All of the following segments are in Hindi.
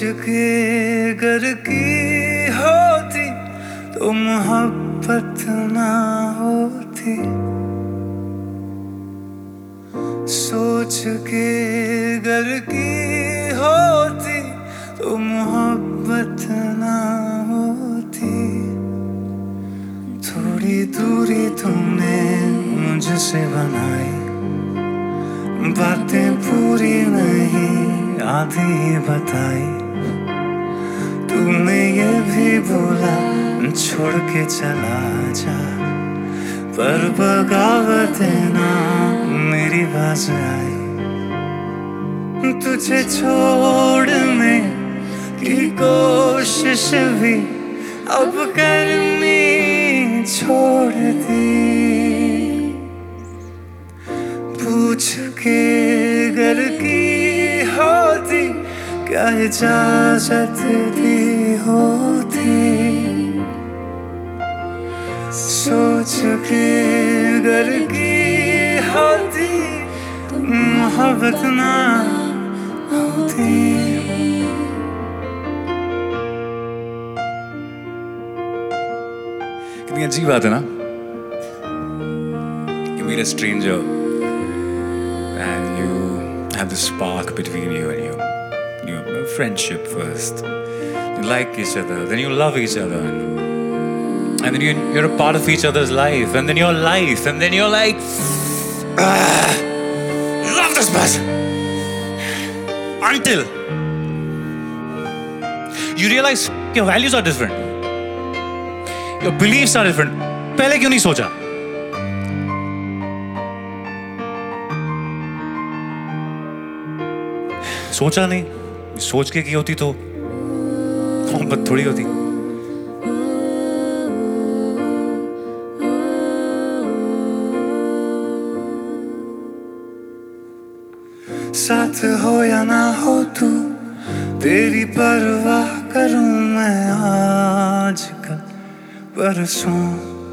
के घर की होती तो मोहब्बत ना होती। सोच के घर की होती तो मोहब्बत ना होती। थोड़ी दूरी तुमने मुझसे बनाई, बातें पूरी नहीं आधी ही बताई। तूने ये भी बोला छोड़ के चला जा, पर बगावतें ना मेरी बाज आई। तुझे छोड़ने की कोशिश भी अब करनी छोड़ दी। पूछ के घर की होती क्या इजाजत दी होती। सोच के घर की होती मोहब्बत ना होती। कितनी अच्छी बात है ना। You meet a stranger and you have the spark between you and you friendship first. You like each other, then you love each other, and then you're a part of each other's life, and then your life, and then you're like, love this person until you realize your values are different, your beliefs are different. पहले क्यों नहीं सोचा? सोचा नहीं, सोच के की होती तो मोहब्बत थोड़ी होती। साथ हो या ना हो तू, तेरी परवाह करूं मैं आजकल परसों।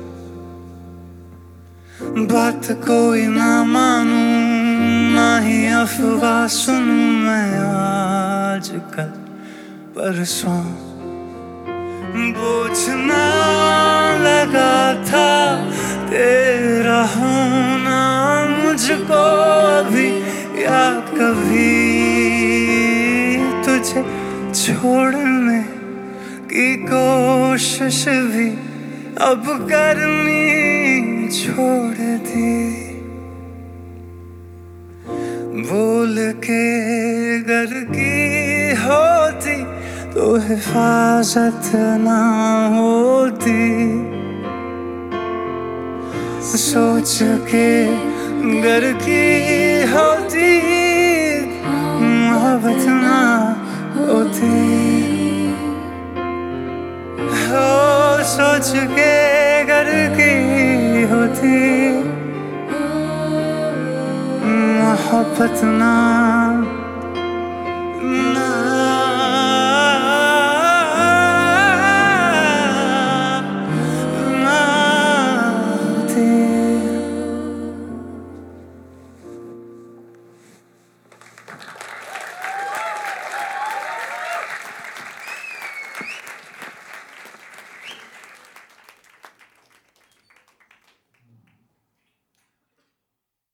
बात कोई ना मानूं ना ही अफवाह सुनूं मैं आजकल परसों। बोझ ना लगा था तेरा होना मुझको अभी या कभी। तुझे छोड़ने की कोशिश भी अब करनी छोड़ दी। बोल के घर की होती तो हिफाजत ना होती। सोच के घर की होती मोहब्बत ना होती। हो सोच के घर की होती मोहब्बत ना